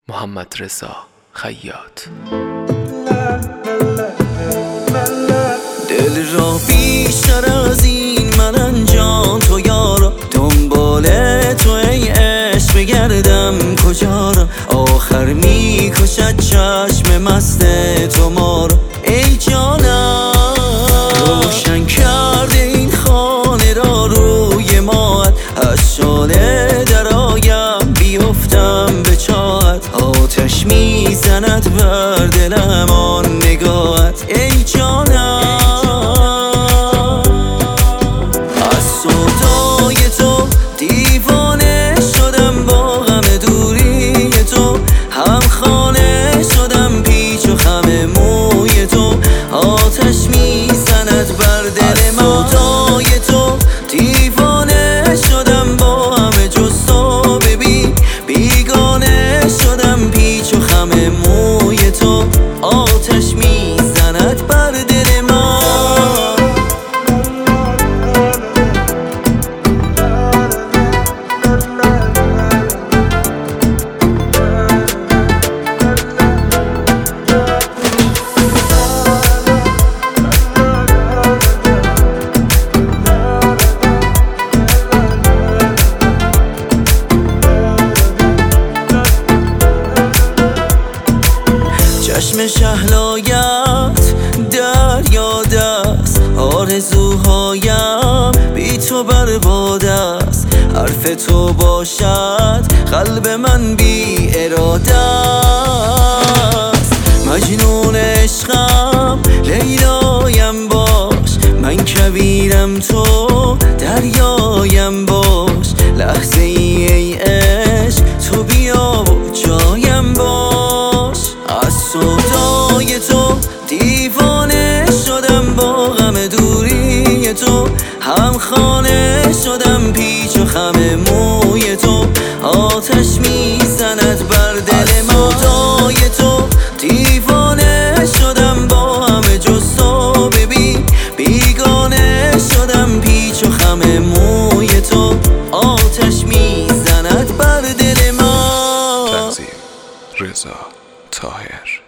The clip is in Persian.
محمدرضا خیاط. دل را بیشتر از این من انجام تو یارا، دنبال تو ای عشق بگردم کجا را، آخر میکشد چشم مست تو ما را. ای جانم روشن کرده این خانه را روی ماهت، از شعله در آیم بیفتم به چاهت، آتش میزند بر دلم آن نگاهت. ای جانم از سودای تو دیوانه شدم، با غم دوری تو هم خانه شدم، پیچ و خم موی تو آتش میزند بر دل من. از سودای تو دیوانه شدم، با همه جز تو ببین بیگانه شدم، پیچ و خم موی تو آتش میزند بر دل من. چشم شهلایت دریاد است، آرزوهایم بی تو برباد است، حرف تو باشد قلب من بی اراده است. مجنون عشقم لیلایم باش، من کویرم تو دریایم باش، لحظه ای عشق تو بیا و جایم باش. از سودای تو دیوانه شدم، با غم دوری تو هم خانه شدم، پیچ و خم موی تو آتش میزند بر دل من. از سودای تو دیوانه شدم، با همه جز تو ببین بیگانه شدم، پیچ و خم موی تو آتش میزند بر دل من. تنظیم رضا طاهر.